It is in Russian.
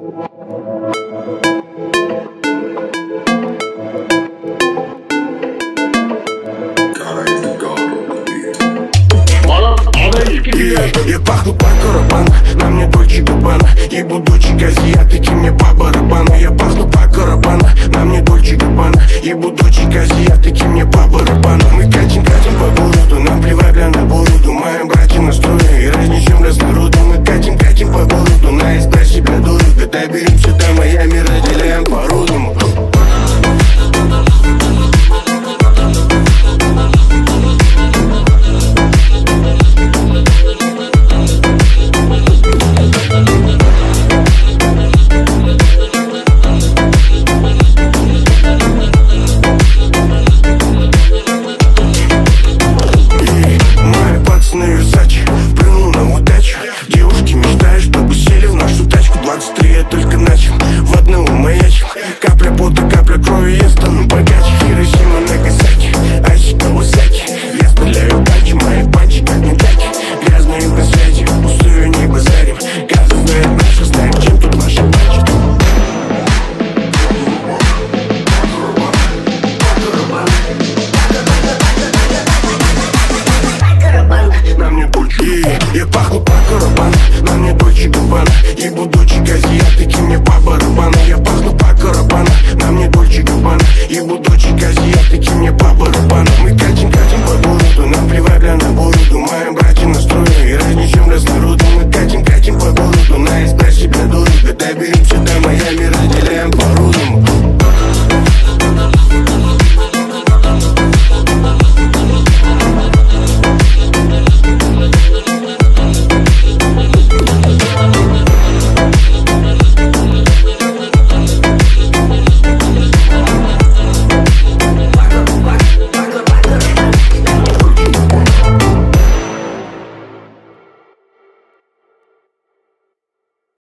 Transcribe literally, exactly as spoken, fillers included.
Я пахну Пако Рабана, на мне Дольче Габбана. Ебу дочек азиатики, мне по барабану. Я пахну Пако Рабана, на мне Дольче Габбана. Ебу